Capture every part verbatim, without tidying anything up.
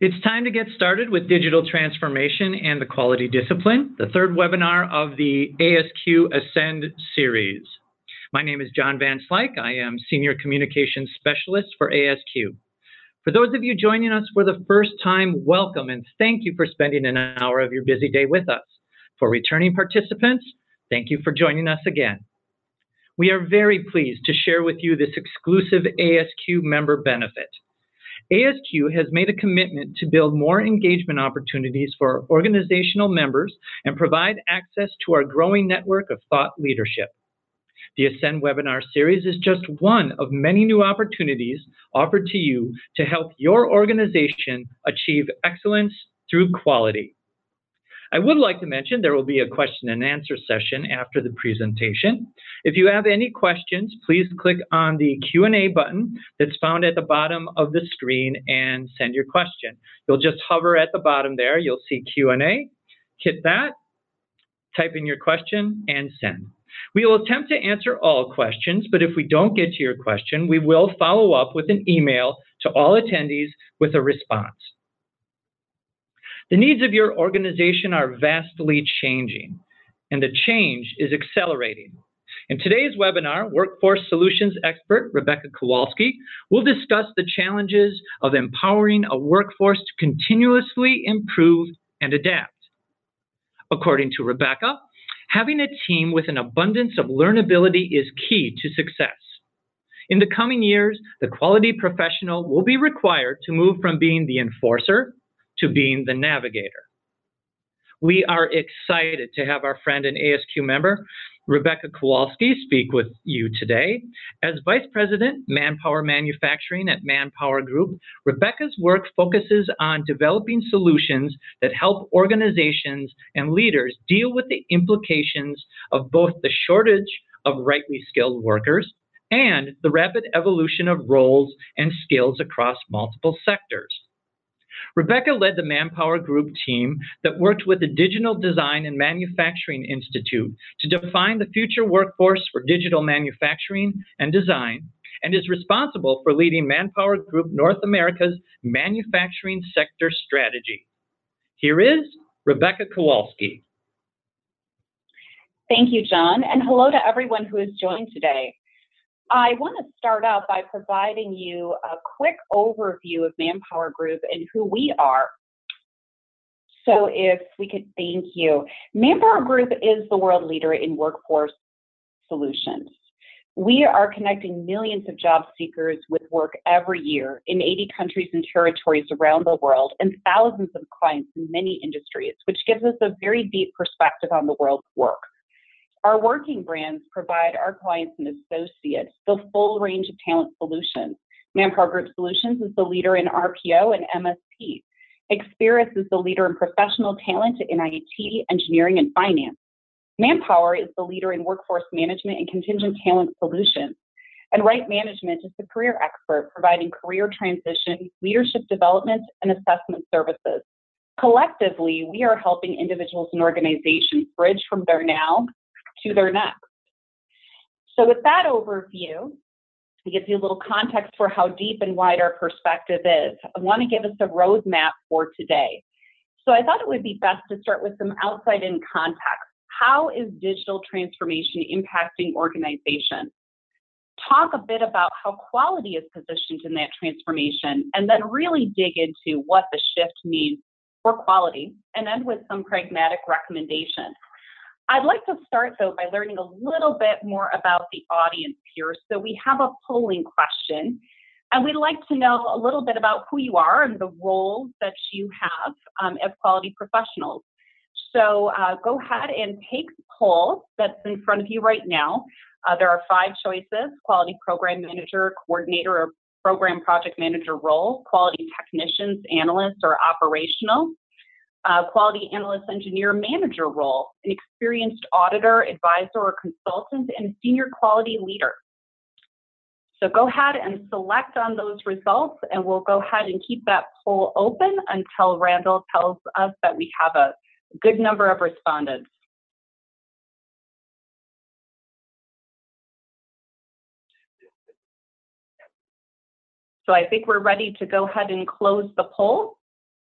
It's time to get started with digital transformation and the quality discipline, the third webinar of the A S Q Ascend series. My name is John Van Slyke. I am Senior Communications Specialist for A S Q. For those of you joining us for the first time, welcome and thank you for spending an hour of your busy day with us. For returning participants, thank you for joining us again. We are very pleased to share with you this exclusive A S Q member benefit. A S Q has made a commitment to build more engagement opportunities for organizational members and provide access to our growing network of thought leadership. The Ascend webinar series is just one of many new opportunities offered to you to help your organization achieve excellence through quality. I would like to mention there will be a question and answer session after the presentation. If you have any questions, please click on the Q and A button that's found at the bottom of the screen and send your question. You'll just hover at the bottom there. You'll see Q and A. Hit that, type in your question, and send. We will attempt to answer all questions, but if we don't get to your question, we will follow up with an email to all attendees with a response. The needs of your organization are vastly changing, and the change is accelerating. In today's webinar, Workforce Solutions expert Rebecca Kowalski will discuss the challenges of empowering a workforce to continuously improve and adapt. According to Rebecca, having a team with an abundance of learnability is key to success. In the coming years, the quality professional will be required to move from being the enforcer to being the navigator. We are excited to have our friend and A S Q member, Rebecca Kowalski, speak with you today. As Vice President, Manpower Manufacturing at Manpower Group, Rebecca's work focuses on developing solutions that help organizations and leaders deal with the implications of both the shortage of rightly skilled workers and the rapid evolution of roles and skills across multiple sectors. Rebecca led the Manpower Group team that worked with the Digital Design and Manufacturing Institute to define the future workforce for digital manufacturing and design, and is responsible for leading Manpower Group North America's manufacturing sector strategy. Here is Rebecca Kowalski. Thank you, John, and hello to everyone who has joined today. I want to start out by providing you a quick overview of Manpower Group and who we are. So if we could, thank you. Manpower Group is the world leader in workforce solutions. We are connecting millions of job seekers with work every year in eighty countries and territories around the world and thousands of clients in many industries, which gives us a very deep perspective on the world's work. Our working brands provide our clients and associates the full range of talent solutions. Manpower Group Solutions is the leader in R P O and M S P. Experis is the leader in professional talent in I T, engineering, and finance. Manpower is the leader in workforce management and contingent talent solutions. And Right Management is the career expert, providing career transition, leadership development, and assessment services. Collectively, we are helping individuals and organizations bridge from their now to their next. So with that overview, it gives you a little context for how deep and wide our perspective is. I want to give us a roadmap for today. So I thought it would be best to start with some outside-in context. How is digital transformation impacting organizations? Talk a bit about how quality is positioned in that transformation, and then really dig into what the shift means for quality, and end with some pragmatic recommendations. I'd like to start, though, by learning a little bit more about the audience here. So we have a polling question, and we'd like to know a little bit about who you are and the roles that you have um, as quality professionals. So uh, go ahead and take the poll that's in front of you right now. Uh, there are five choices: quality program manager, coordinator, or program project manager role, quality technicians, analysts, or operational, Uh, quality analyst, engineer, manager role, an experienced auditor, advisor, or consultant, and a senior quality leader. So go ahead and select on those results, and we'll go ahead and keep that poll open until Randall tells us that we have a good number of respondents. So I think we're ready to go ahead and close the poll.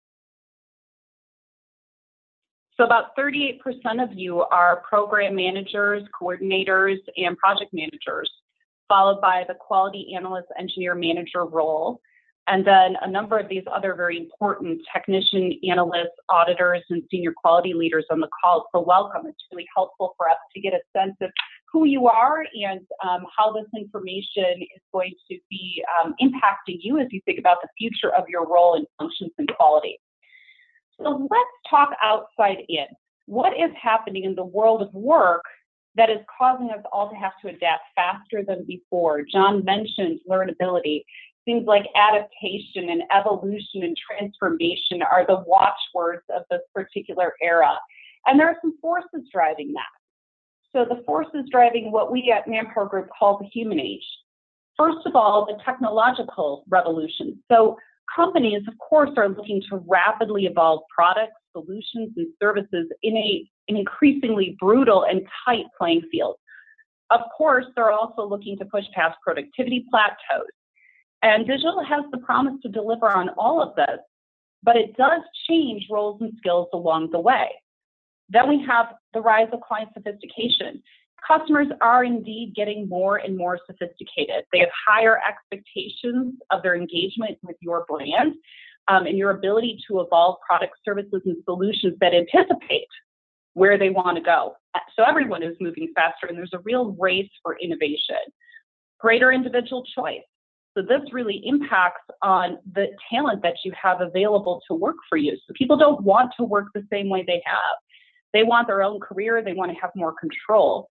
So about thirty-eight percent of you are program managers, coordinators, and project managers, followed by the quality analyst, engineer, manager role. And then a number of these other very important technician, analysts, auditors, and senior quality leaders on the call. So welcome. It's really helpful for us to get a sense of who you are and um, how this information is going to be um, impacting you as you think about the future of your role and functions and quality. So let's talk outside in. What is happening in the world of work that is causing us all to have to adapt faster than before? John mentioned learnability. Things like adaptation and evolution and transformation are the watchwords of this particular era. And there are some forces driving that. So the forces driving what we at Manpower Group call the human age. First of all, the technological revolution. So companies, of course, are looking to rapidly evolve products, solutions, and services in a, an increasingly brutal and tight playing field. Of course, they're also looking to push past productivity plateaus. And digital has the promise to deliver on all of this, but it does change roles and skills along the way. Then we have the rise of client sophistication. Customers are indeed getting more and more sophisticated. They have higher expectations of their engagement with your brand um, and your ability to evolve products, services, and solutions that anticipate where they want to go. So everyone is moving faster, and there's a real race for innovation. Greater individual choice. So this really impacts on the talent that you have available to work for you. So people don't want to work the same way they have. They want their own career. They want to have more control.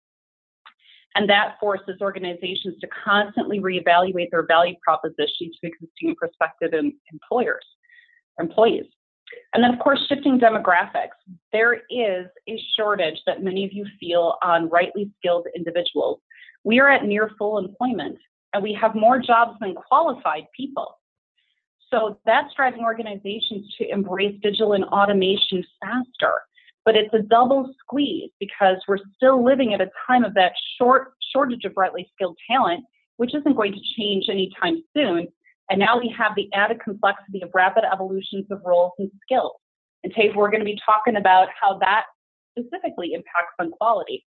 And that forces organizations to constantly reevaluate their value proposition to existing and prospective employers, employees. And then, of course, shifting demographics. There is a shortage that many of you feel on rightly skilled individuals. We are at near full employment, and we have more jobs than qualified people. So that's driving organizations to embrace digital and automation faster. But it's a double squeeze because we're still living at a time of that short shortage of rightly skilled talent, which isn't going to change anytime soon. And now we have the added complexity of rapid evolutions of roles and skills. And Taves, we're going to be talking about how that specifically impacts on quality.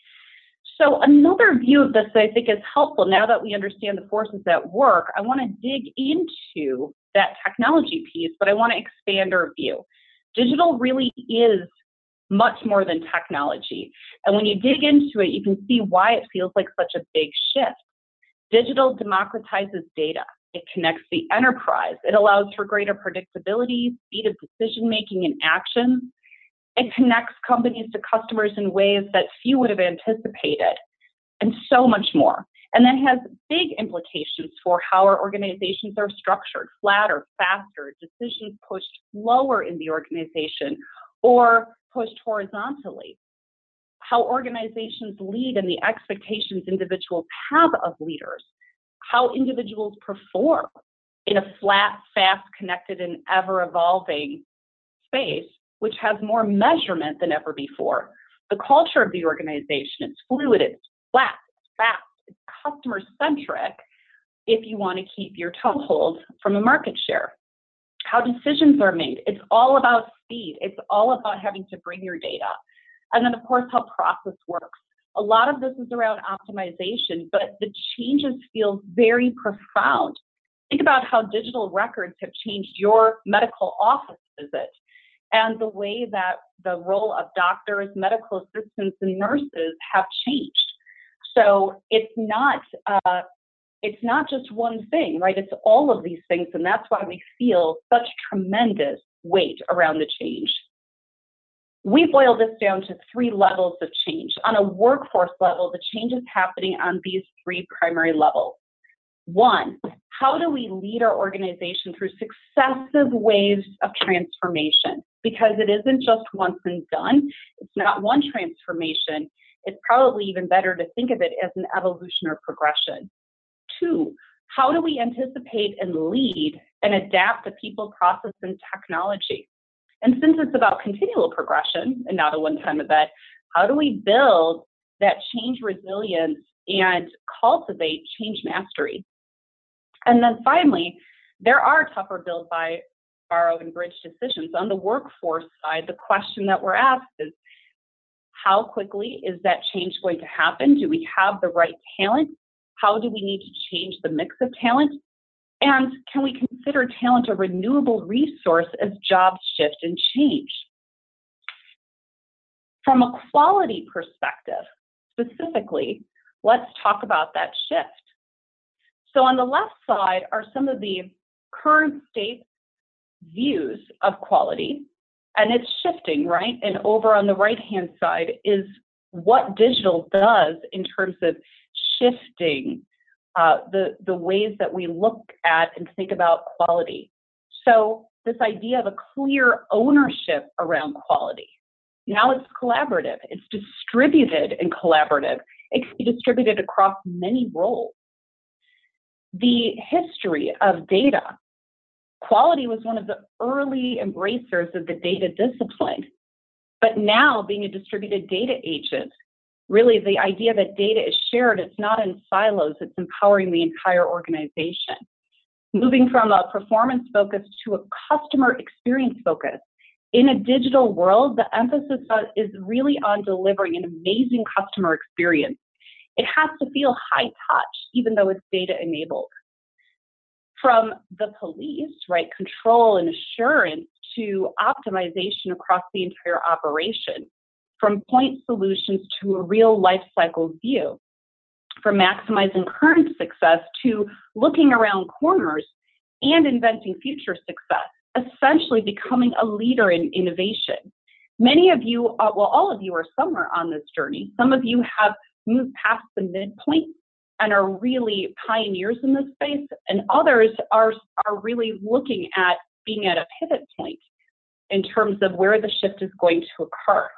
So another view of this that I think is helpful now that we understand the forces at work, I want to dig into that technology piece, but I want to expand our view. Digital really is much more than technology. And when you dig into it, you can see why it feels like such a big shift. Digital democratizes data. It connects the enterprise. It allows for greater predictability, speed of decision-making and action. It connects companies to customers in ways that few would have anticipated, and so much more. And that has big implications for how our organizations are structured, flatter, faster, decisions pushed lower in the organization, or pushed horizontally, how organizations lead and the expectations individuals have of leaders, how individuals perform in a flat, fast, connected, and ever-evolving space, which has more measurement than ever before. The culture of the organization, it's fluid, it's flat, it's fast, it's customer-centric if you want to keep your toehold from a market share. How decisions are made. It's all about speed. It's all about having to bring your data. And then, of course, how process works. A lot of this is around optimization, but the changes feel very profound. Think about how digital records have changed your medical office visit and the way that the role of doctors, medical assistants, and nurses have changed. So it's not uh, It's not just one thing, right? It's all of these things, and that's why we feel such tremendous weight around the change. We boil this down to three levels of change. On a workforce level, the change is happening on these three primary levels. One, how do we lead our organization through successive waves of transformation? Because it isn't just once and done. It's not one transformation. It's probably even better to think of it as an evolution or progression. Two, how do we anticipate and lead and adapt the people, process, and technology? And since it's about continual progression and not a one-time event, how do we build that change resilience and cultivate change mastery? And then finally, there are tougher build by borrow, and bridge decisions. On the workforce side, the question that we're asked is, how quickly is that change going to happen? Do we have the right talent? How do we need to change the mix of talent? And can we consider talent a renewable resource as jobs shift and change? From a quality perspective, specifically, let's talk about that shift. So on the left side are some of the current state views of quality, and it's shifting, right? And over on the right-hand side is what digital does in terms of shifting uh, the, the ways that we look at and think about quality. So this idea of a clear ownership around quality. Now it's collaborative, it's distributed and collaborative. It can be distributed across many roles. The history of data. Quality was one of the early embracers of the data discipline, but now being a distributed data agent, really the idea that data is shared, it's not in silos, it's empowering the entire organization. Moving from a performance focus to a customer experience focus. In a digital world, the emphasis is really on delivering an amazing customer experience. It has to feel high touch, even though it's data enabled. From the police, right, control and assurance to optimization across the entire operation, from point solutions to a real life cycle view, from maximizing current success to looking around corners and inventing future success, essentially becoming a leader in innovation. Many of you, uh, well, all of you are somewhere on this journey. Some of you have moved past the midpoint and are really pioneers in this space, and others are, are really looking at being at a pivot point in terms of where the shift is going to occur.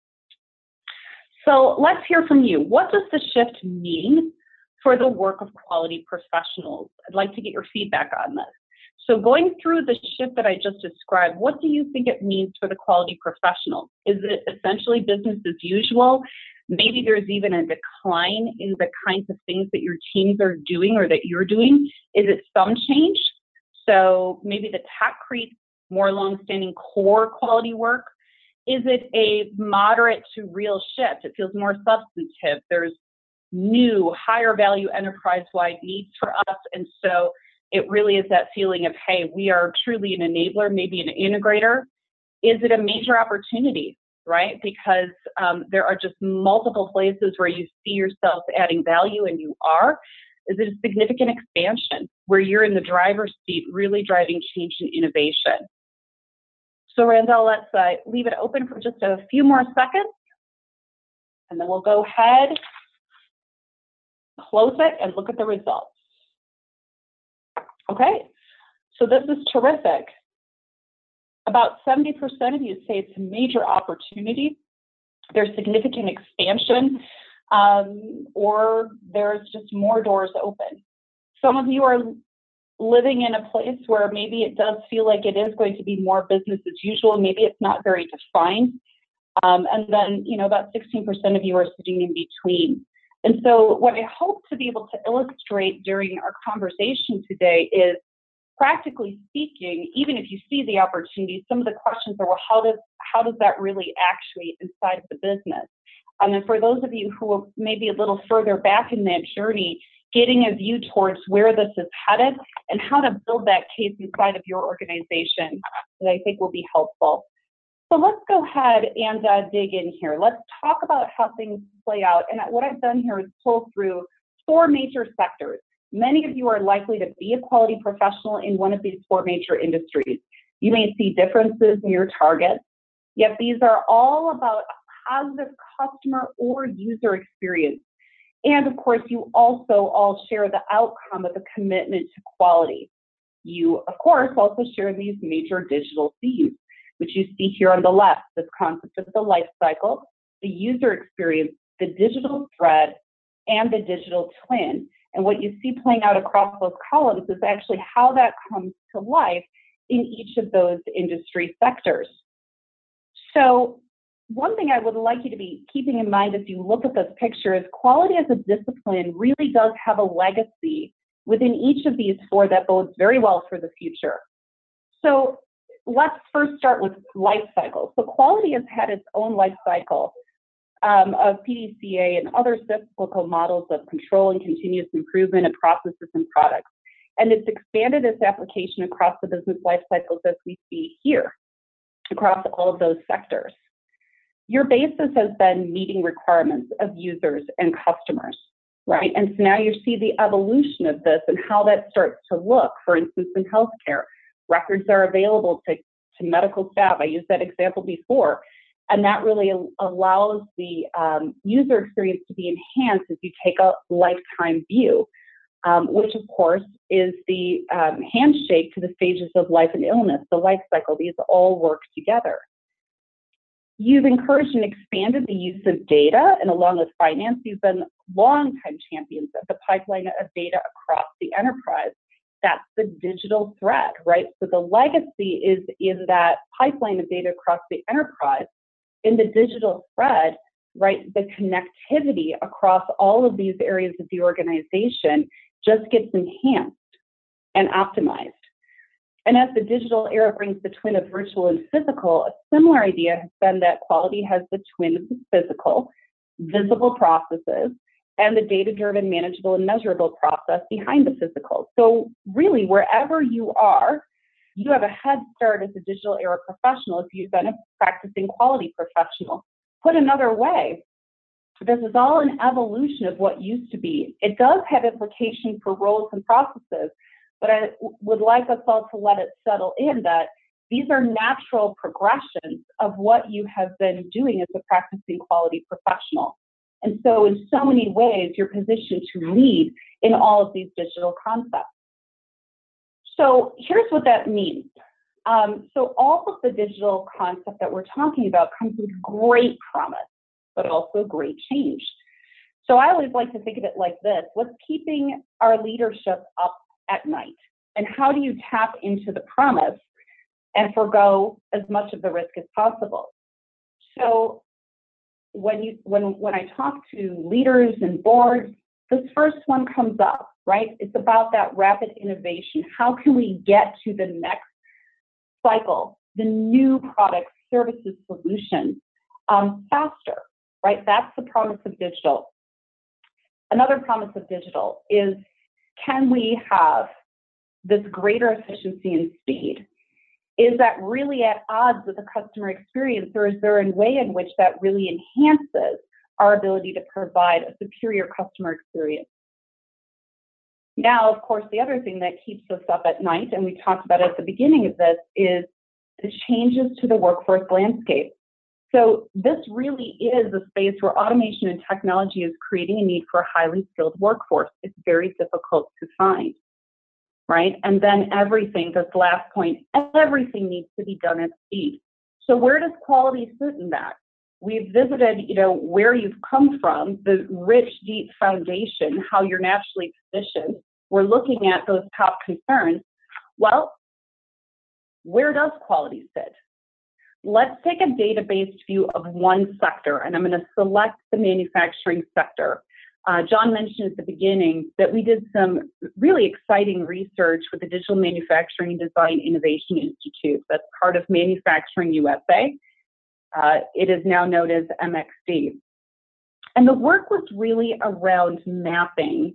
So let's hear from you. What does the shift mean for the work of quality professionals? I'd like to get your feedback on this. So going through the shift that I just described, what do you think it means for the quality professional? Is it essentially business as usual? Maybe there's even a decline in the kinds of things that your teams are doing or that you're doing. Is it some change? So maybe the tech creates more longstanding core quality work. Is it a moderate to real shift? It feels more substantive. There's new, higher value enterprise-wide needs for us. And so it really is that feeling of, hey, we are truly an enabler, maybe an integrator. Is it a major opportunity, right? Because um, there are just multiple places where you see yourself adding value, and you are. Is it a significant expansion where you're in the driver's seat, really driving change and innovation? So Randall, let's uh, leave it open for just a few more seconds, and then we'll go ahead, close it, and look at the results. Okay, so this is terrific. About seventy percent of you say it's a major opportunity. There's significant expansion, um, or there's just more doors open. Some of you are living in a place where maybe it does feel like it is going to be more business as usual. Maybe it's not very defined. Um, and then, you know, about sixteen percent of you are sitting in between. And so what I hope to be able to illustrate during our conversation today is, practically speaking, even if you see the opportunity, some of the questions are, well, how does, how does that really actuate inside of the business? And then for those of you who are maybe a little further back in that journey, getting a view towards where this is headed and how to build that case inside of your organization that I think will be helpful. So let's go ahead and uh, dig in here. Let's talk about how things play out. And what I've done here is pull through four major sectors. Many of you are likely to be a quality professional in one of these four major industries. You may see differences in your targets, yet these are all about a positive customer or user experience. And of course, you also all share the outcome of a commitment to quality. You, of course, also share these major digital C's, which you see here on the left, this concept of the life cycle, the user experience, the digital thread, and the digital twin. And what you see playing out across those columns is actually how that comes to life in each of those industry sectors. So one thing I would like you to be keeping in mind as you look at this picture is quality as a discipline really does have a legacy within each of these four that bodes very well for the future. So let's first start with life cycle. So quality has had its own life cycle um, of P D C A and other cyclical models of control and continuous improvement of processes and products. And it's expanded its application across the business life cycles as we see here, across all of those sectors. Your basis has been meeting requirements of users and customers, right? And so now you see the evolution of this and how that starts to look, for instance, in healthcare. Records are available to, to medical staff. I used that example before. And that really allows the um, user experience to be enhanced as you take a lifetime view, um, which of course is the um, handshake to the stages of life and illness, the life cycle. These all work together. You've encouraged and expanded the use of data, and along with finance, you've been longtime champions of the pipeline of data across the enterprise. That's the digital thread, right? So the legacy is in that pipeline of data across the enterprise. In the digital thread, right, the connectivity across all of these areas of the organization just gets enhanced and optimized. And as the digital era brings the twin of virtual and physical, a similar idea has been that quality has the twin of the physical, visible processes, and the data-driven, manageable, and measurable process behind the physical. So really, wherever you are, you have a head start as a digital era professional if you've been a practicing quality professional. Put another way, this is all an evolution of what used to be. It does have implications for roles and processes, but I would like us all to let it settle in that these are natural progressions of what you have been doing as a practicing quality professional. And so in so many ways, you're positioned to lead in all of these digital concepts. So here's what that means. Um, so all of the digital concept that we're talking about comes with great promise, but also great change. So I always like to think of it like this: what's keeping our leadership up at night? And how do you tap into the promise and forego as much of the risk as possible? So when you when when I talk to leaders and boards, this first one comes up, right? It's about that rapid innovation. How can we get to the next cycle, the new products, services, solutions um, faster, right? That's the promise of digital. Another promise of digital is, can we have this greater efficiency and speed? Is that really at odds with the customer experience, or is there a way in which that really enhances our ability to provide a superior customer experience? Now, of course, the other thing that keeps us up at night, and we talked about at the beginning of this, is the changes to the workforce landscape. So this really is a space where automation and technology is creating a need for a highly skilled workforce. It's very difficult to find, right? And then everything, this last point, everything needs to be done at speed. So where does quality sit in that? We've visited, you know, where you've come from, the rich, deep foundation, how you're naturally positioned. We're looking at those top concerns. Well, where does quality sit? Let's take a data-based view of one sector, and I'm going to select the manufacturing sector. Uh, John mentioned at the beginning that we did some really exciting research with the Digital Manufacturing Design Innovation Institute. That's part of Manufacturing U S A. Uh, it is now known as M X D. And the work was really around mapping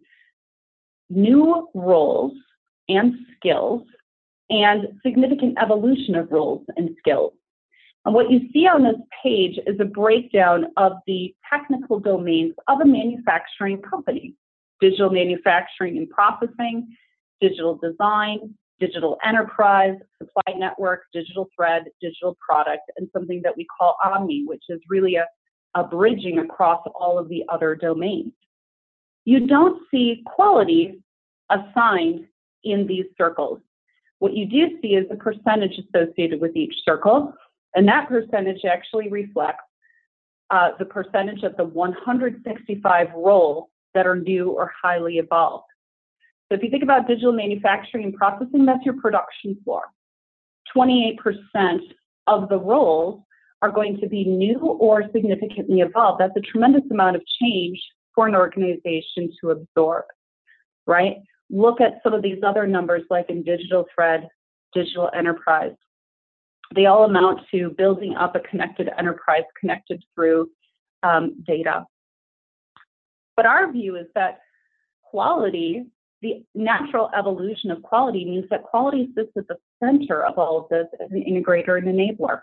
new roles and skills and significant evolution of roles and skills. And what you see on this page is a breakdown of the technical domains of a manufacturing company: digital manufacturing and processing, digital design, digital enterprise, supply network, digital thread, digital product, and something that we call Omni, which is really a, a bridging across all of the other domains. You don't see quality assigned in these circles. What you do see is the percentage associated with each circle, and that percentage actually reflects uh, the percentage of the one hundred sixty-five roles that are new or highly evolved. So if you think about digital manufacturing and processing, that's your production floor. twenty-eight percent of the roles are going to be new or significantly evolved. That's a tremendous amount of change for an organization to absorb, right? Look at some of these other numbers like in digital thread, digital enterprise. They all amount to building up a connected enterprise connected through um, data. But our view is that quality, the natural evolution of quality, means that quality sits at the center of all of this as an integrator and enabler.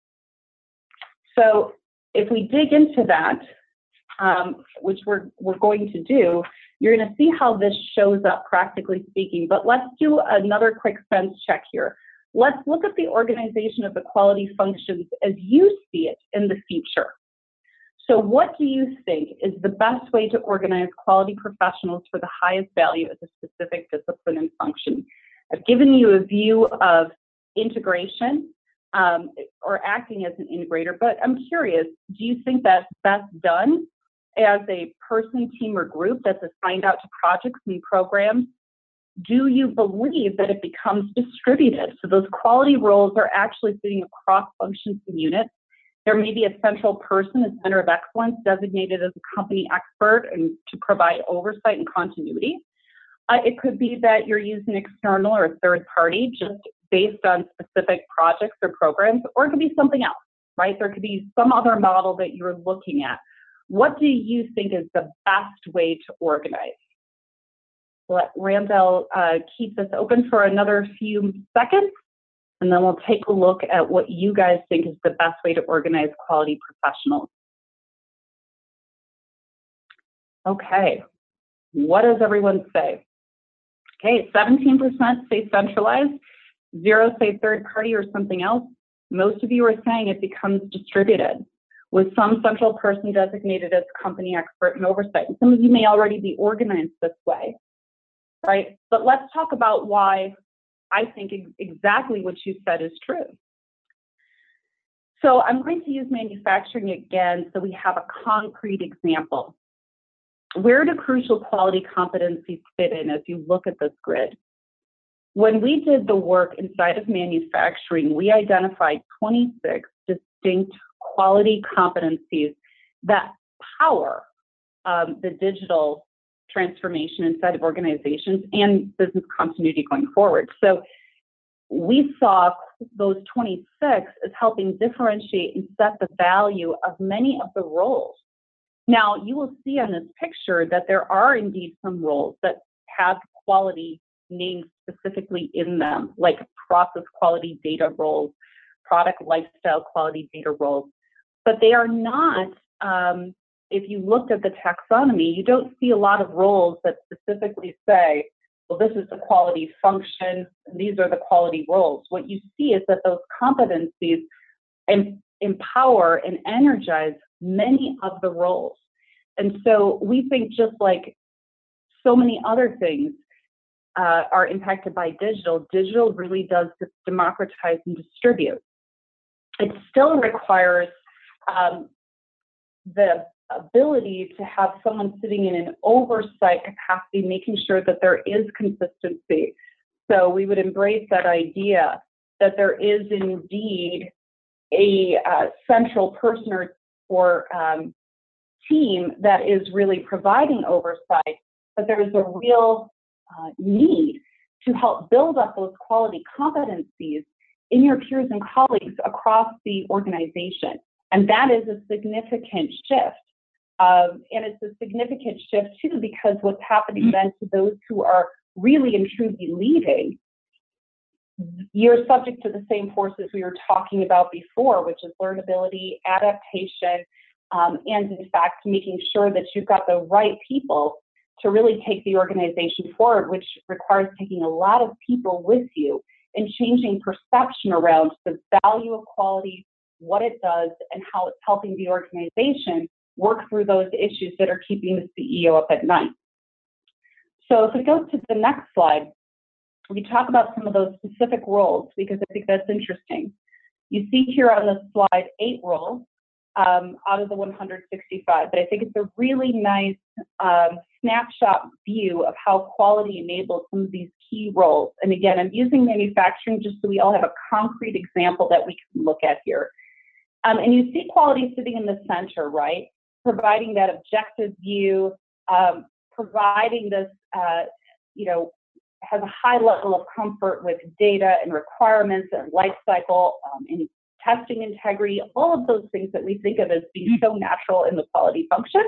So if we dig into that, um, which we're, we're going to do, you're going to see how this shows up practically speaking. But let's do another quick sense check here. Let's look at the organization of the quality functions as you see it in the future. So what do you think is the best way to organize quality professionals for the highest value as a specific discipline and function? I've given you a view of integration um, or acting as an integrator, but I'm curious, do you think that's best done as a person, team, or group that's assigned out to projects and programs? Do you believe that it becomes distributed? So those quality roles are actually sitting across functions and units. There may be a central person, a center of excellence, designated as a company expert and to provide oversight and continuity. Uh, it could be that you're using external or a third party just based on specific projects or programs, or it could be something else, right? There could be some other model that you're looking at. What do you think is the best way to organize? Let Randall uh, keep this open for another few seconds, and then we'll take a look at what you guys think is the best way to organize quality professionals. Okay, what does everyone say? Okay, seventeen percent say centralized, zero say third party or something else. Most of you are saying it becomes distributed, with some central person designated as company expert and oversight. And some of you may already be organized this way, right? But let's talk about why I think exactly what you said is true. So I'm going to use manufacturing again so we have a concrete example. Where do crucial quality competencies fit in as you look at this grid? When we did the work inside of manufacturing, we identified twenty-six distinct quality competencies that power um, the digital transformation inside of organizations and business continuity going forward. So we saw those twenty-six as helping differentiate and set the value of many of the roles. Now, you will see on this picture that there are indeed some roles that have quality named specifically in them, like process quality data roles, product lifestyle quality data roles, but they are not, um, if you looked at the taxonomy, you don't see a lot of roles that specifically say, well, this is the quality function, these are the quality roles. What you see is that those competencies em- empower and energize many of the roles. And so we think just like so many other things uh, are impacted by digital, digital really does democratize and distribute. It still requires um, the ability to have someone sitting in an oversight capacity, making sure that there is consistency. So we would embrace that idea that there is indeed a uh, central person or, or um, team that is really providing oversight, but there is a real uh, need to help build up those quality competencies in your peers and colleagues across the organization. And that is a significant shift. Um, and it's a significant shift too, because what's happening then to those who are really and truly leading, you're subject to the same forces we were talking about before, which is learnability, adaptation, um, and in fact, making sure that you've got the right people to really take the organization forward, which requires taking a lot of people with you and changing perception around the value of quality, what it does, and how it's helping the organization work through those issues that are keeping the C E O up at night. So if we go to the next slide, we talk about some of those specific roles because I think that's interesting. You see here on the slide eight roles um, out of the one hundred sixty-five, but I think it's a really nice um, snapshot view of how quality enables some of these key roles. And again, I'm using manufacturing just so we all have a concrete example that we can look at here. Um, and you see quality sitting in the center, right? Providing that objective view, um, providing this, uh, you know, has a high level of comfort with data and requirements and life cycle um, and testing integrity, all of those things that we think of as being so natural in the quality function.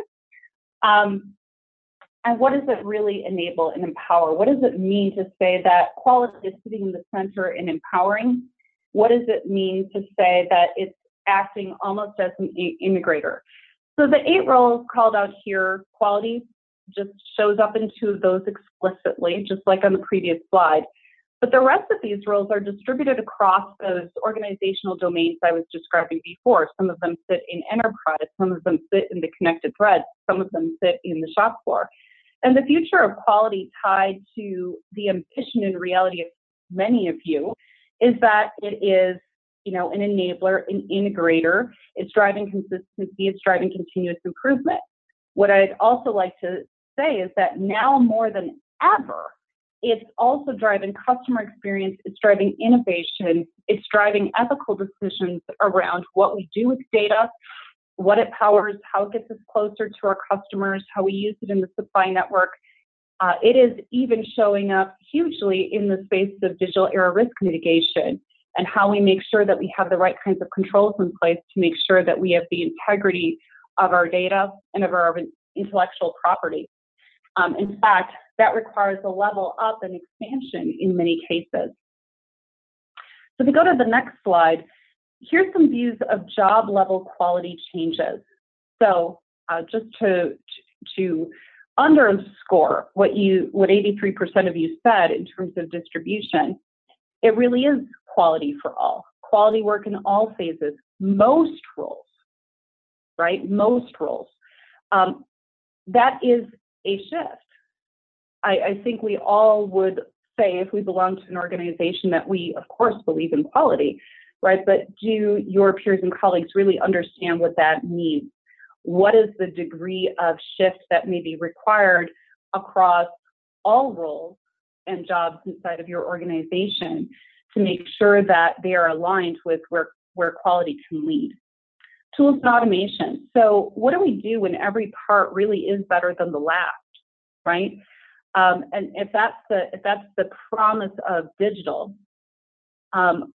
Um, and what does it really enable and empower? What does it mean to say that quality is sitting in the center and empowering? What does it mean to say that it's acting almost as an integrator? So the eight roles called out here, quality just shows up in two of those explicitly, just like on the previous slide. But the rest of these roles are distributed across those organizational domains I was describing before. Some of them sit in enterprise, some of them sit in the connected threads, some of them sit in the shop floor. And the future of quality tied to the ambition and reality of many of you is that it is, you know, an enabler, an integrator. It's driving consistency, it's driving continuous improvement. What I'd also like to say is that now more than ever, it's also driving customer experience, it's driving innovation, it's driving ethical decisions around what we do with data, what it powers, how it gets us closer to our customers, how we use it in the supply network. Uh, it is even showing up hugely in the space of digital era risk mitigation and how we make sure that we have the right kinds of controls in place to make sure that we have the integrity of our data and of our intellectual property. Um, in fact, that requires a level up and expansion in many cases. So if we go to the next slide, here's some views of job level quality changes. So uh, just to, to underscore what you, what eighty-three percent of you said in terms of distribution, it really is quality for all. Quality work in all phases, most roles, right? Most roles. Um, that is a shift. I, I think we all would say, if we belong to an organization, that we, of course, believe in quality, right? But do your peers and colleagues really understand what that means? What is the degree of shift that may be required across all roles and jobs inside of your organization to make sure that they are aligned with where, where quality can lead? Tools and automation. So what do we do when every part really is better than the last, right? Um, and if that's the if that's the promise of digital, um,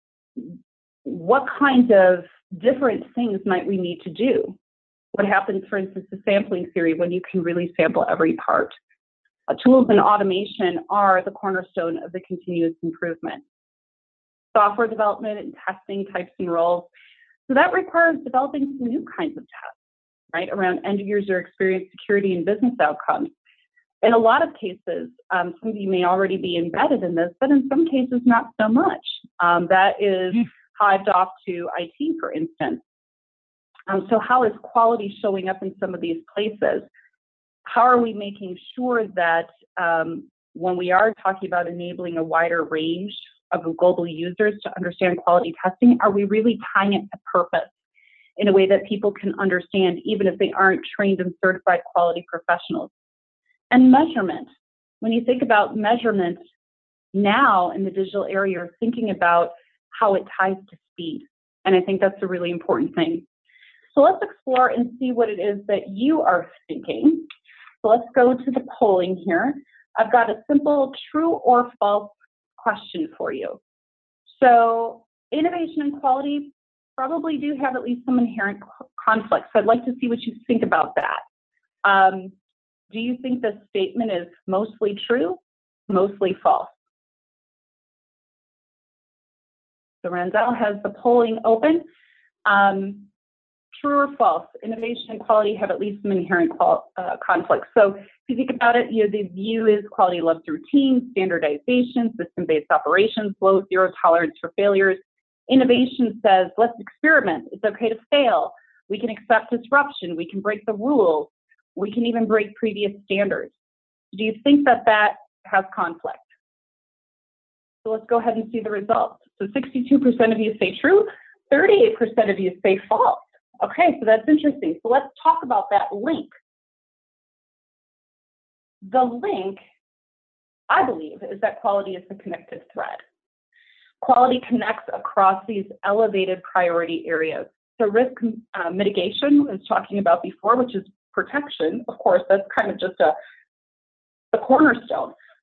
what kinds of different things might we need to do? What happens, for instance, the sampling theory when you can really sample every part? Uh, tools and automation are the cornerstone of the continuous improvement. Software development and testing types and roles. So that requires developing some new kinds of tests, right, around end user experience, security, and business outcomes. In a lot of cases, um, some of you may already be embedded in this, but in some cases, not so much. Um, that is hived off to I T, for instance. Um, so how is quality showing up in some of these places? How are we making sure that um, when we are talking about enabling a wider range of global users to understand quality testing, are we really tying it to purpose in a way that people can understand, even if they aren't trained and certified quality professionals? And measurement. When you think about measurement now in the digital era, you're thinking about how it ties to speed. And I think that's a really important thing. So let's explore and see what it is that you are thinking. So let's go to the polling here. I've got a simple true or false question for you. So innovation and quality probably do have at least some inherent conflicts. So I'd like to see what you think about that. Um, Do you think this statement is mostly true, mostly false? So Ranzel has the polling open. Um, true or false? Innovation and quality have at least some inherent uh, conflicts. So if you think about it, you know, the view is quality loves routine, standardization, system-based operations, low zero tolerance for failures. Innovation says, let's experiment. It's okay to fail. We can accept disruption. We can break the rules. We can even break previous standards. Do you think that that has conflict? So let's go ahead and see the results. So sixty-two percent of you say true, thirty-eight percent of you say false. Okay, so that's interesting. So let's talk about that link. The link, I believe, is that quality is the connective thread. Quality connects across these elevated priority areas. So risk uh, mitigation, I was talking about before, which is protection. Of course, that's kind of just a, a cornerstone.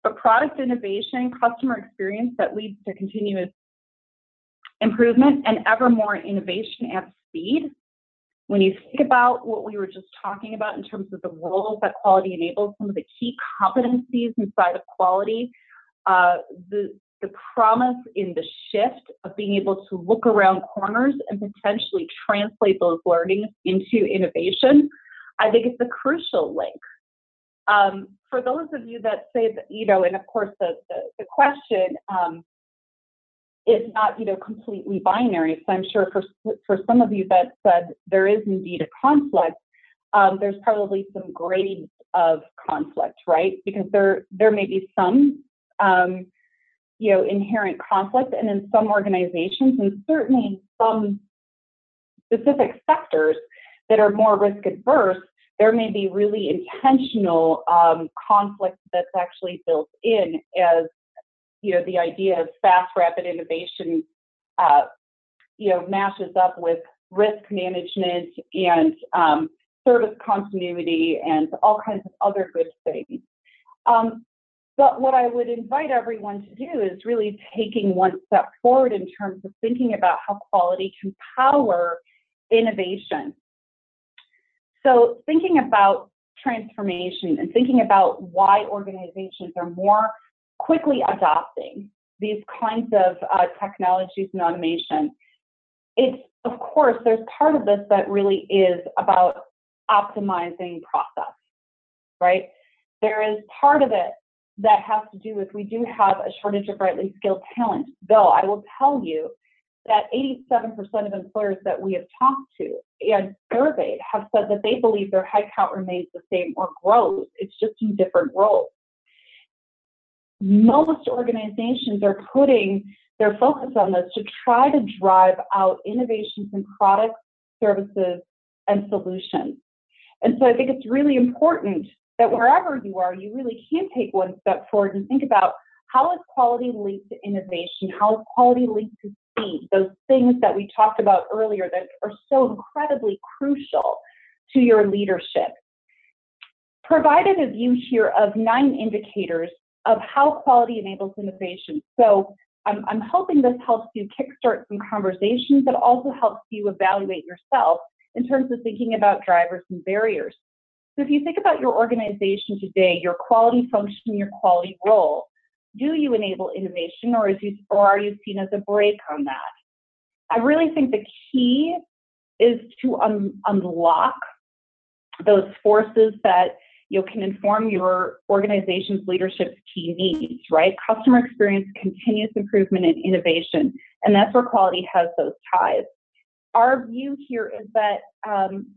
but product innovation, customer experience that leads to continuous improvement and ever more innovation at speed. When you think about what we were just talking about in terms of the roles that quality enables, some of the key competencies inside of quality, uh, the, the promise in the shift of being able to look around corners and potentially translate those learnings into innovation, I think it's a crucial link. Um, for those of you that say that, you know, and of course the, the, the question um, is not, you know, completely binary. So I'm sure for, for some of you that said there is indeed a conflict, um, there's probably some grades of conflict, right? Because there, there may be some, um, you know, inherent conflict, and in some organizations, and certainly in some specific sectors that are more risk adverse, there may be really intentional um, conflict that's actually built in as, you know, the idea of fast, rapid innovation, uh, you know, matches up with risk management and um, service continuity and all kinds of other good things. Um, but what I would invite everyone to do is really taking one step forward in terms of thinking about how quality can power innovation. So thinking about transformation and thinking about why organizations are more quickly adopting these kinds of uh, technologies and automation, it's, of course, there's part of this that really is about optimizing process, right? There is part of it that has to do with, we do have a shortage of rightly skilled talent, though I will tell you that eighty-seven percent of employers that we have talked to and surveyed have said that they believe their headcount remains the same or grows. It's just in different roles. Most organizations are putting their focus on this to try to drive out innovations in products, services, and solutions. And so I think it's really important that wherever you are, you really can take one step forward and think about, how is quality linked to innovation? How is quality linked to speed? Those things that we talked about earlier that are so incredibly crucial to your leadership. Provided a view here of nine indicators of how quality enables innovation. So I'm, I'm hoping this helps you kickstart some conversations, but also helps you evaluate yourself in terms of thinking about drivers and barriers. So if you think about your organization today, your quality function, your quality role, do you enable innovation, or, is you, or are you seen as a brake on that? I really think the key is to un, unlock those forces that you know, can inform your organization's leadership's key needs, right? Customer experience, continuous improvement, and innovation. And that's where quality has those ties. Our view here is that um,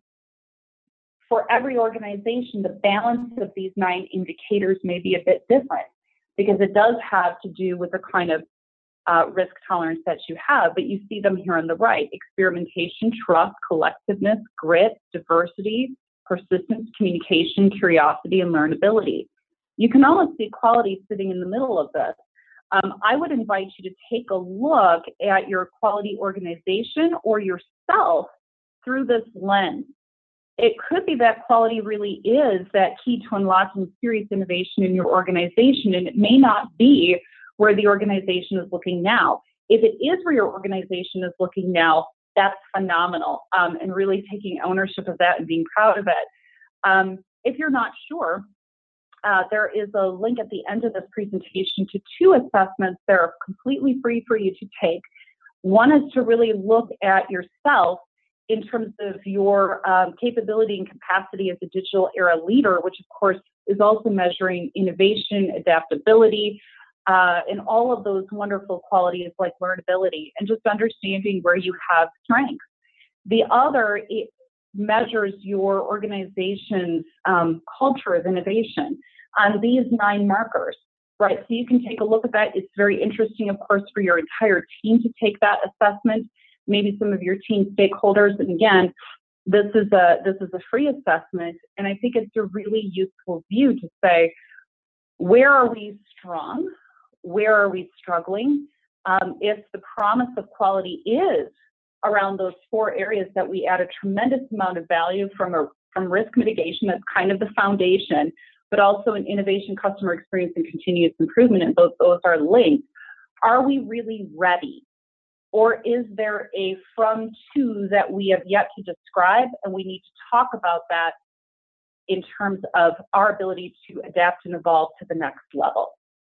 for every organization, the balance of these nine indicators may be a bit different, because it does have to do with the kind of uh, risk tolerance that you have, but you see them here on the right: experimentation, trust, collectiveness, grit, diversity, persistence, communication, curiosity, and learnability. You can almost see quality sitting in the middle of this. Um, I would invite you to take a look at your quality organization or yourself through this lens. It could be that quality really is that key to unlocking serious innovation in your organization, and it may not be where the organization is looking now. If it is where your organization is looking now, that's phenomenal, um, and really taking ownership of that and being proud of it. Um, if you're not sure, uh, there is a link at the end of this presentation to two assessments that are completely free for you to take. One is to really look at yourself in terms of your um, capability and capacity as a digital era leader, which of course is also measuring innovation, adaptability, uh, and all of those wonderful qualities like learnability, and just understanding where you have strengths. The other, it measures your organization's um, culture of innovation on these nine markers, right? So you can take a look at that. It's very interesting, of course, for your entire team to take that assessment, maybe some of your team stakeholders. And again, this is a this is a free assessment, and I think it's a really useful view to say, where are we strong? Where are we struggling? Um, if the promise of quality is around those four areas that we add a tremendous amount of value from a from risk mitigation, that's kind of the foundation. but also in innovation, customer experience, and continuous improvement, and those, those are linked. Are we really ready? Or is there a from to that we have yet to describe, and we need to talk about that in terms of our ability to adapt and evolve to the next level?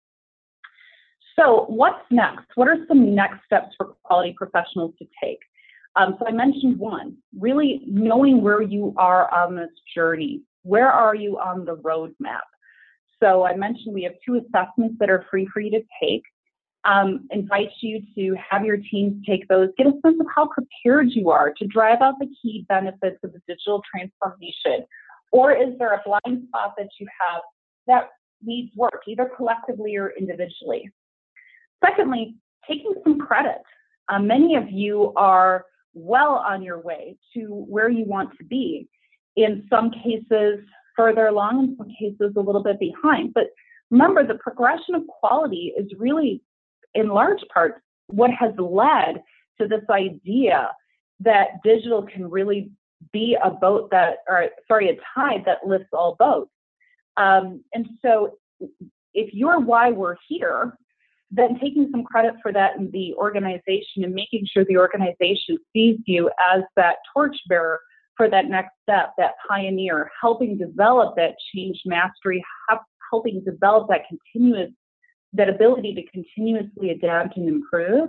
So what's next? What are some next steps for quality professionals to take? Um, so I mentioned one, really knowing where you are on this journey. Where are you on the roadmap? So I mentioned we have two assessments that are free for you to take. Um, invite you to have your teams take those, get a sense of how prepared you are to drive out the key benefits of the digital transformation. Or is there a blind spot that you have that needs work, either collectively or individually? Secondly, taking some credit. Uh, many of you are well on your way to where you want to be. In some cases, further along, in some cases, a little bit behind. But remember, the progression of quality is really, in large part, what has led to this idea that digital can really be a boat that, or sorry, a tide that lifts all boats. Um, and so if you're why we're here, then taking some credit for that in the organization and making sure the organization sees you as that torchbearer for that next step, that pioneer, helping develop that change mastery, helping develop that continuous that ability to continuously adapt and improve,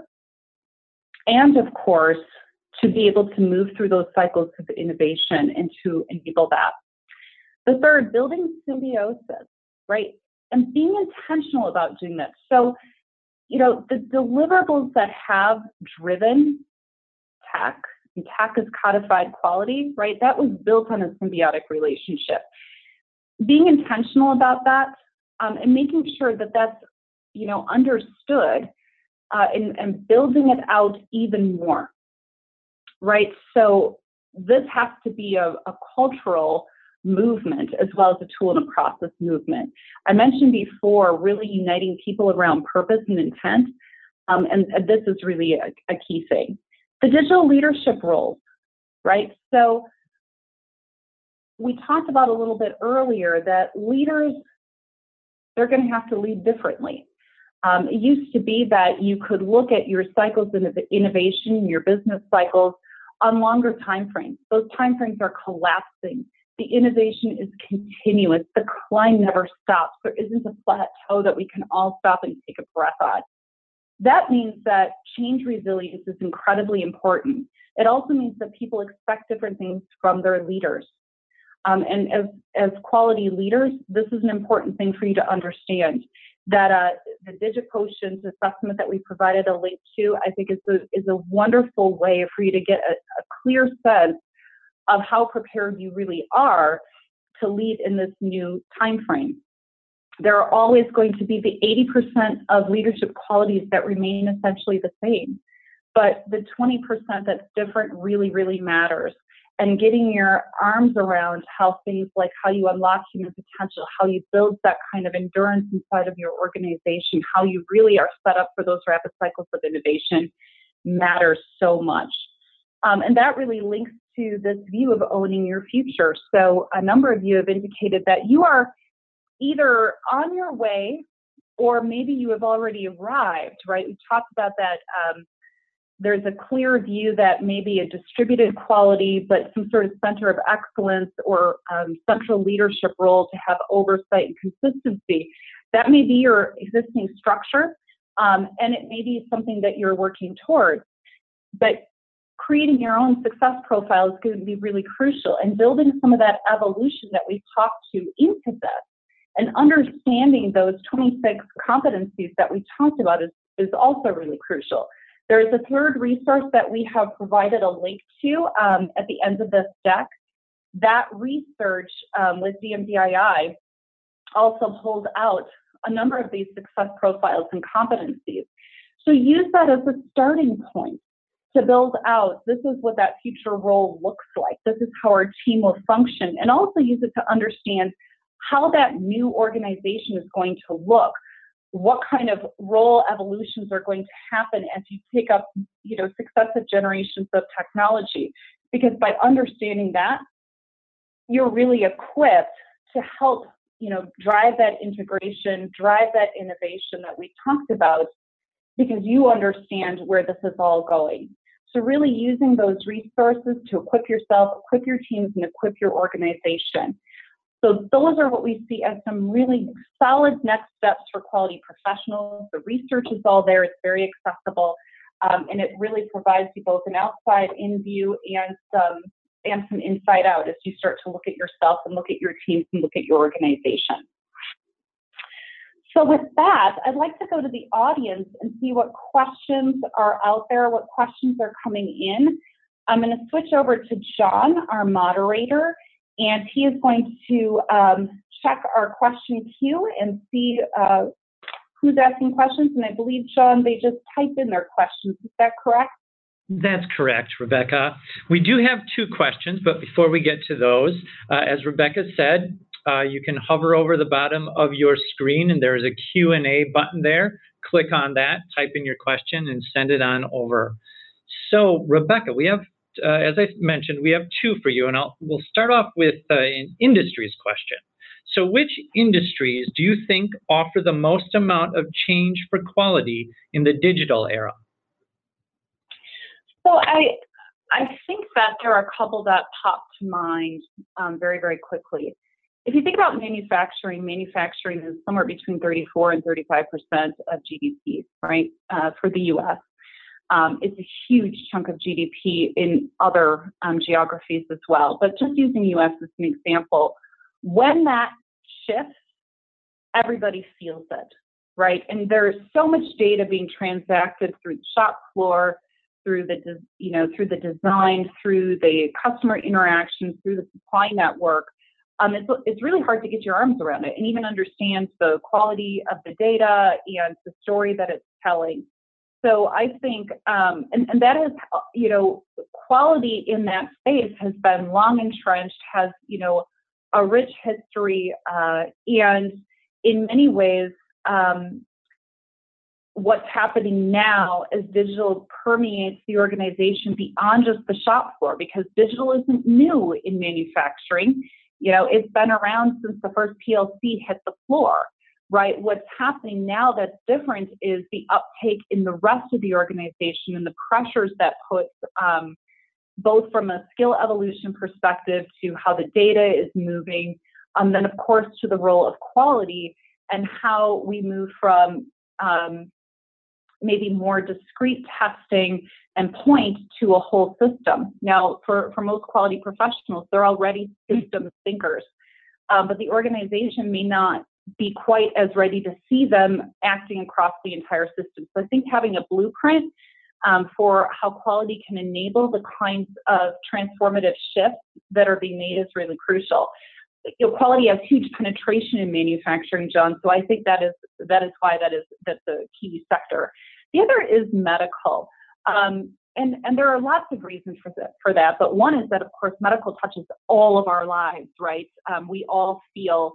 and of course, to be able to move through those cycles of innovation and to enable that. The third, building symbiosis, right? And being intentional about doing that. So, you know, the deliverables that have driven tech, and tech is codified quality, right? That was built on a symbiotic relationship. Being intentional about that um, and making sure that that's you know, understood uh, and, and building it out even more, right? So this has to be a, a cultural movement as well as a tool and a process movement. I mentioned before, really uniting people around purpose and intent, um, and, and this is really a, a key thing. The digital leadership roles, right? So we talked about a little bit earlier that leaders, they're going to have to lead differently. Um, it used to be that you could look at your cycles of innovation, your business cycles, on longer time frames. Those time frames are collapsing. The innovation is continuous. The climb never stops. There isn't a plateau that we can all stop and take a breath on. That means that change resilience is incredibly important. It also means that people expect different things from their leaders. Um, and as, as quality leaders, this is an important thing for you to understand. That uh, the DigiQuotient assessment that we provided a link to, I think is a, is a wonderful way for you to get a, a clear sense of how prepared you really are to lead in this new time frame. There are always going to be the eighty percent of leadership qualities that remain essentially the same, but the twenty percent that's different really, really matters. And getting your arms around how things like how you unlock human potential, how you build that kind of endurance inside of your organization, how you really are set up for those rapid cycles of innovation matters so much. Um, and that really links to this view of owning your future. So a number of you have indicated that you are either on your way or maybe you have already arrived, right? We talked about that. Um, There's a clear view that maybe a distributed quality, but some sort of center of excellence or um, central leadership role to have oversight and consistency. That may be your existing structure, um, and it may be something that you're working towards. But creating your own success profile is going to be really crucial, and building some of that evolution that we've talked to into this, and understanding those twenty-six competencies that we talked about is, is also really crucial. There's a third resource that we have provided a link to um, at the end of this deck. That research um, with D M D I I also pulls out a number of these success profiles and competencies. So use that as a starting point to build out, this is what that future role looks like. This is how our team will function, and also use it to understand how that new organization is going to look. What kind of role evolutions are going to happen as you take up, you know, successive generations of technology? Because by understanding that, you're really equipped to help you know, drive that integration, drive that innovation that we talked about, because you understand where this is all going. So really using those resources to equip yourself, equip your teams, and equip your organization. So those are what we see as some really solid next steps for quality professionals. The research is all there, it's very accessible, um, and it really provides you both an outside-in view and some, and some inside out as you start to look at yourself and look at your teams and look at your organization. So with that, I'd like to go to the audience and see what questions are out there, what questions are coming in. I'm going to switch over to John, our moderator, and he is going to um, check our question queue and see uh, who's asking questions. And I believe, John, they just typed in their questions. Is that correct? That's correct, Rebecca. We do have two questions, but before we get to those, uh, as Rebecca said, uh, you can hover over the bottom of your screen and there is a Q and A button there. Click on that, type in your question, and send it on over. So, Rebecca, we have, uh, as I mentioned, we have two for you, and I'll, we'll start off with uh, an industries question. So which industries do you think offer the most amount of change for quality in the digital era? So I, I think that there are a couple that pop to mind um, very, very quickly. If you think about manufacturing, manufacturing is somewhere between thirty-four and thirty-five percent of G D P, right, uh, for the U S. Um, it's a huge chunk of G D P in other um, geographies as well. But just using U S as an example, when that shifts, everybody feels it, right? And there's so much data being transacted through the shop floor, through the, you know, through the design, through the customer interaction, through the supply network. Um, it's, it's really hard to get your arms around it and even understand the quality of the data and the story that it's telling. So I think, um, and, and that is, you know, quality in that space has been long entrenched, has, you know, a rich history, uh, and in many ways, um, what's happening now as digital permeates the organization beyond just the shop floor, because digital isn't new in manufacturing. You know, it's been around since the first P L C hit the floor, right? What's happening now that's different is the uptake in the rest of the organization and the pressures that puts, um, both from a skill evolution perspective to how the data is moving, and um, then of course to the role of quality and how we move from um, maybe more discrete testing and point to a whole system. Now, for, for most quality professionals, they're already system thinkers, um, but the organization may not be quite as ready to see them acting across the entire system. So I think having a blueprint um, for how quality can enable the kinds of transformative shifts that are being made is really crucial. You know, quality has huge penetration in manufacturing, John. So I think that is that is why that is that's a key sector. The other is medical, um, and and there are lots of reasons for that. For that, but one is that of course medical touches all of our lives, right? Um, we all feel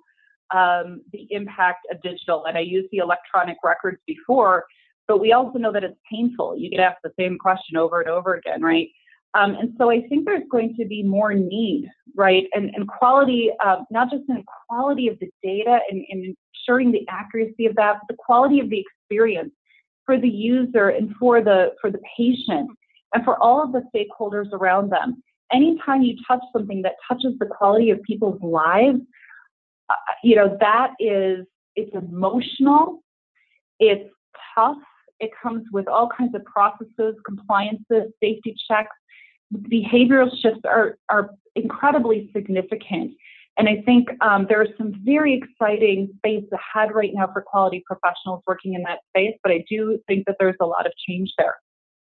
um, the impact of digital, and I used the electronic records before, but we also know that it's painful. You get asked the same question over and over again, right? Um, and so I think there's going to be more need, right? And, and quality, uh, not just in the quality of the data and, and ensuring the accuracy of that, but the quality of the experience for the user and for the, for the patient and for all of the stakeholders around them. Anytime you touch something that touches the quality of people's lives, uh, you know, that is, it's emotional, it's tough, it comes with all kinds of processes, compliances, safety checks. Behavioral shifts are, are incredibly significant. And I think um, there is some very exciting space ahead right now for quality professionals working in that space, but I do think that there's a lot of change there.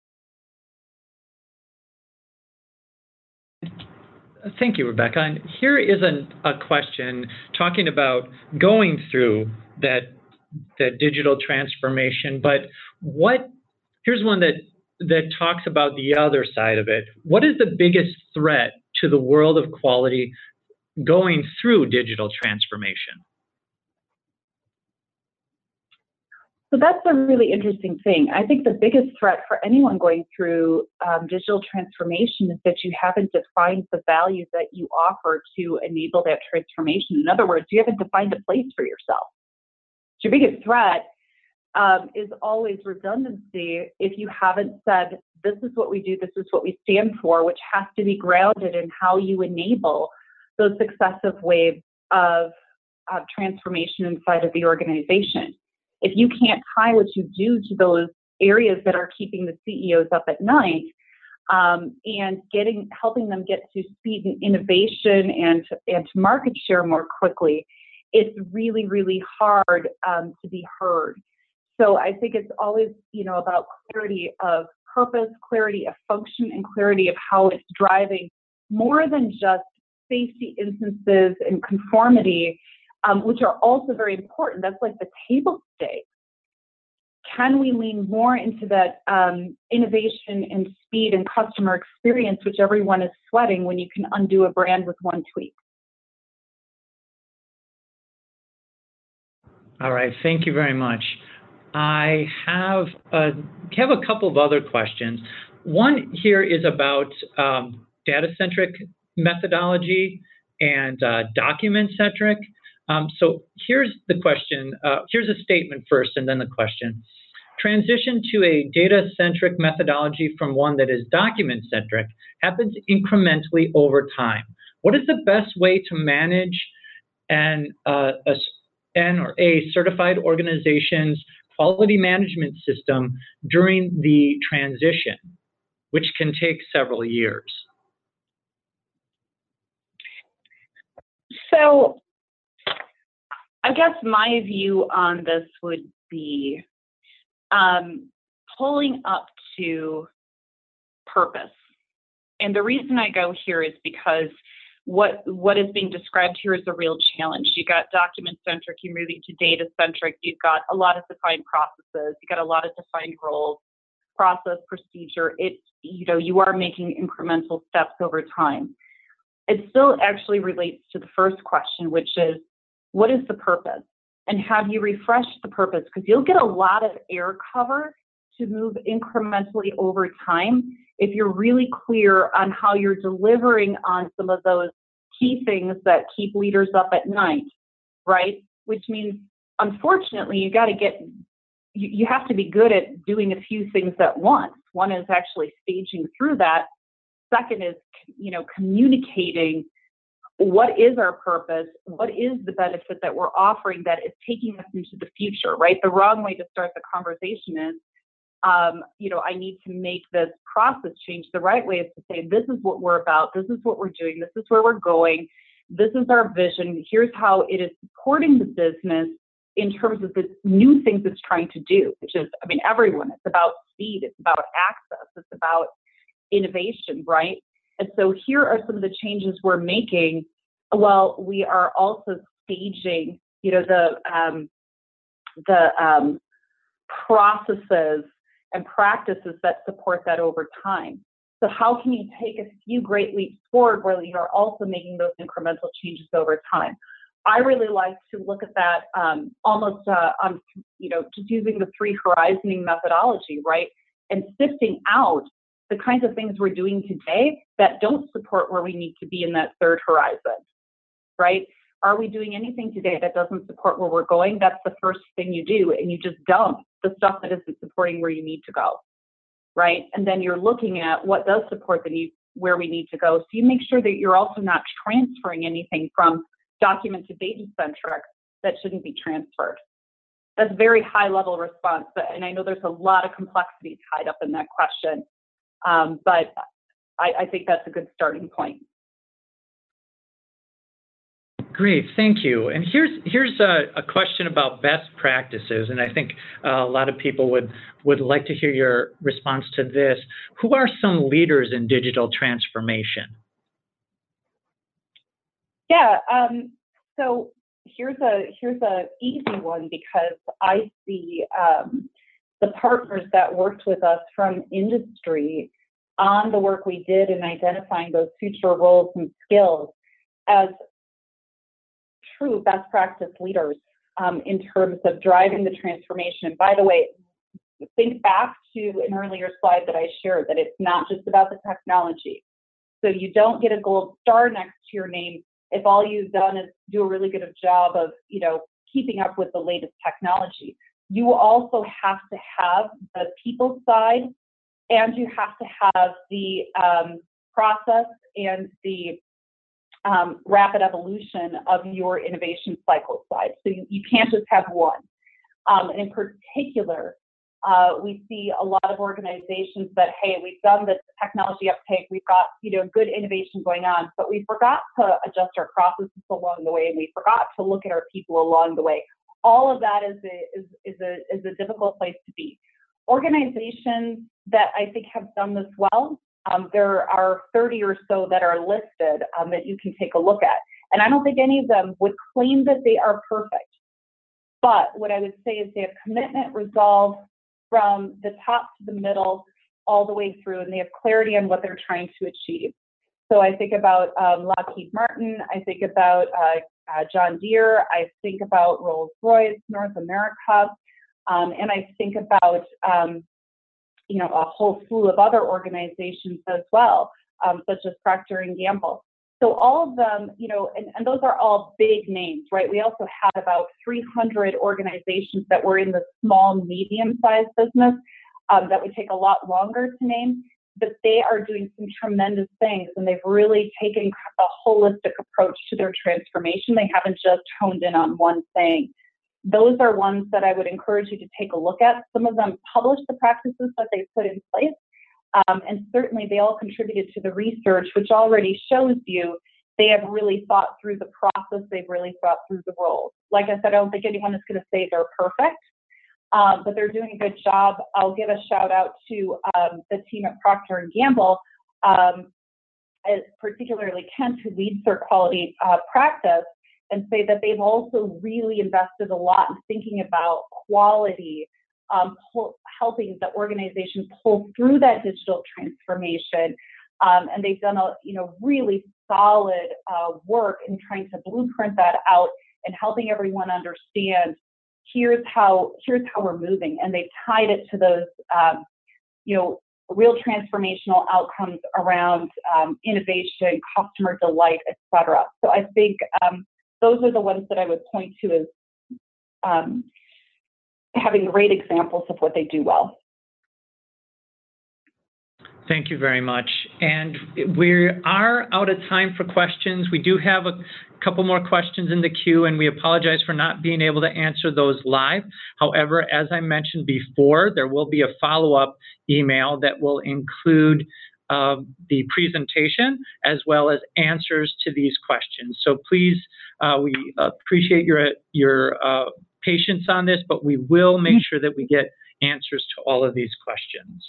Thank you, Rebecca. And here is a, a question talking about going through that, that digital transformation, but what, here's one that that talks about the other side of it. What is the biggest threat to the world of quality going through digital transformation? So that's a really interesting thing. I think the biggest threat for anyone going through um, digital transformation is that you haven't defined the value that you offer to enable that transformation. In other words, you haven't defined a place for yourself. So your biggest threat um, is always redundancy if you haven't said, this is what we do, this is what we stand for, which has to be grounded in how you enable those successive waves of uh, transformation inside of the organization. If you can't tie what you do to those areas that are keeping the C E Os up at night, um, and getting, helping them get to speed and innovation and to, and to market share more quickly, it's really, really hard um, to be heard. So I think it's always, you know, about clarity of purpose, clarity of function, and clarity of how it's driving more than just safety instances and conformity, Um, which are also very important. That's like the table stakes. Can we lean more into that um, innovation and speed and customer experience, which everyone is sweating when you can undo a brand with one tweet? All right, thank you very much. I have a, have a couple of other questions. One here is about um, data-centric methodology and uh, document-centric. Um, so here's the question, uh, here's a statement first and then the question. Transition to a data-centric methodology from one that is document-centric happens incrementally over time. What is the best way to manage an, uh, a, an or a certified organization's quality management system during the transition, which can take several years? So I guess my view on this would be um, pulling up to purpose. And the reason I go here is because what what is being described here is a real challenge. You got document-centric, you're moving to data-centric, you've got a lot of defined processes, you got a lot of defined roles, process, procedure. It's, you know, you are making incremental steps over time. It still actually relates to the first question, which is, what is the purpose? And have you refreshed the purpose? Because you'll get a lot of air cover to move incrementally over time if you're really clear on how you're delivering on some of those key things that keep leaders up at night, right? Which means, unfortunately, you got to get, you, you have to be good at doing a few things at once. One is actually staging through that. Second is, you know, communicating what is our purpose, what is the benefit that we're offering that is taking us into the future, right? The wrong way to start the conversation is, um, you know, I need to make this process change. The right way is to say, this is what we're about, this is what we're doing, this is where we're going, this is our vision, here's how it is supporting the business in terms of the new things it's trying to do, which is, I mean, everyone, it's about speed, it's about access, it's about innovation, right? And so here are some of the changes we're making. Well, we are also staging, you know, the um, the um, processes and practices that support that over time. So how can you take a few great leaps forward where you're also making those incremental changes over time? I really like to look at that um, almost uh, on, you know, just using the three horizoning methodology, right? And sifting out the kinds of things we're doing today that don't support where we need to be in that third horizon, right? Are we doing anything today that doesn't support where we're going? That's the first thing you do, and you just dump the stuff that isn't supporting where you need to go, right? And then you're looking at what does support the need, where we need to go. So you make sure that you're also not transferring anything from document to data-centric that shouldn't be transferred. That's a very high-level response, but, and I know there's a lot of complexity tied up in that question. Um, but I, I think that's a good starting point. Great, thank you. And here's here's a, a question about best practices, and I think uh, a lot of people would would like to hear your response to this. Who are some leaders in digital transformation? Yeah. Um, so here's a here's a easy one because I see um, the partners that worked with us from industry on the work we did in identifying those future roles and skills as true best practice leaders. um, in terms of driving the transformation. And by the way, think back to an earlier slide that I shared, that it's not just about the technology. So you don't get a gold star next to your name if all you've done is do a really good job of, you know, keeping up with the latest technology. You also have to have the people side, and you have to have the um, process and the um, rapid evolution of your innovation cycle side. So you, you can't just have one. Um, and in particular, uh, we see a lot of organizations that, hey, we've done the technology uptake, we've got, you know, good innovation going on, but we forgot to adjust our processes along the way, and we forgot to look at our people along the way. All of that is a, is, is a, is a difficult place to be. Organizations that I think have done this well, um, there are thirty or so that are listed um, that you can take a look at. And I don't think any of them would claim that they are perfect. But what I would say is they have commitment, resolve from the top to the middle, all the way through, and they have clarity on what they're trying to achieve. So I think about um, Lockheed Martin, I think about uh, uh, John Deere, I think about Rolls-Royce, North America, um, and I think about um, you know, a whole slew of other organizations as well, um, such as Procter and Gamble. So all of them, you know, and, and those are all big names, right? We also had about three hundred organizations that were in the small, medium-sized business um, that would take a lot longer to name, but they are doing some tremendous things, and they've really taken a holistic approach to their transformation. They haven't just honed in on one thing. Those are ones that I would encourage you to take a look at. Some of them publish the practices that they've put in place. Um, and certainly they all contributed to the research, which already shows you they have really thought through the process. They've really thought through the roles. Like I said, I don't think anyone is going to say they're perfect, um, but they're doing a good job. I'll give a shout out to um, the team at Procter and Gamble, um, particularly Kent, who leads their quality uh, practice, and say that they've also really invested a lot in thinking about quality, Um, pull, helping the organization pull through that digital transformation, um, and they've done a you know really solid uh, work in trying to blueprint that out and helping everyone understand here's how here's how we're moving, and they've tied it to those um, you know real transformational outcomes around um, innovation, customer delight, et cetera. So I think um, those are the ones that I would point to as um, having great examples of what they do well. Thank you very much. And we are out of time for questions. We do have a couple more questions in the queue, and we apologize for not being able to answer those live. However, as I mentioned before, there will be a follow-up email that will include uh, the presentation as well as answers to these questions. So please, uh, we appreciate your, your uh, patience on this, but we will make sure that we get answers to all of these questions.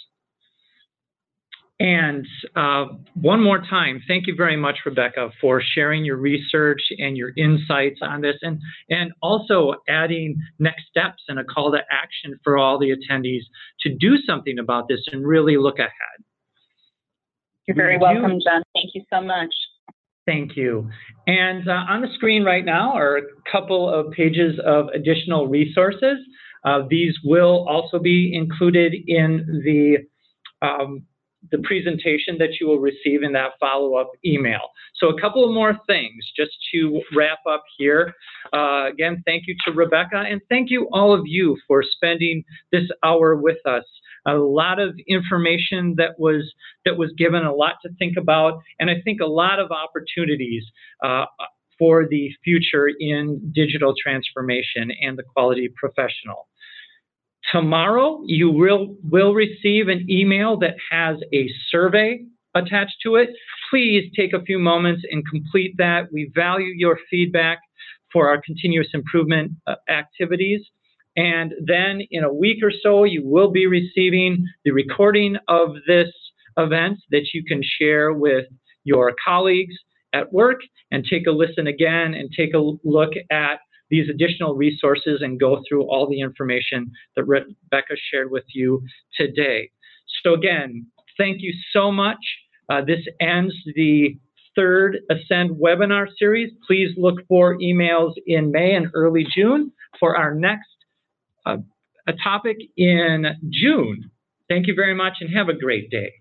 And uh, one more time, thank you very much, Rebecca, for sharing your research and your insights on this, and, and also adding next steps and a call to action for all the attendees to do something about this and really look ahead. You're very we welcome, do, John. Thank you so much. Thank you. And uh, on the screen right now are a couple of pages of additional resources. Uh, these will also be included in the um, the presentation that you will receive in that follow-up email. So a couple of more things just to wrap up here. Uh, again, thank you to Rebecca, and thank you all of you for spending this hour with us. A lot of information that was that was given, a lot to think about, and I think a lot of opportunities uh, for the future in digital transformation and the quality professional. Tomorrow, you will, will receive an email that has a survey attached to it. Please take a few moments and complete that. We value your feedback for our continuous improvement uh, activities. And then in a week or so, you will be receiving the recording of this event that you can share with your colleagues at work and take a listen again and take a look at these additional resources and go through all the information that Rebecca shared with you today. So again, thank you so much. Uh, this ends the third Ascend webinar series. Please look for emails in May and early June for our next uh, a topic in June. Thank you very much and have a great day.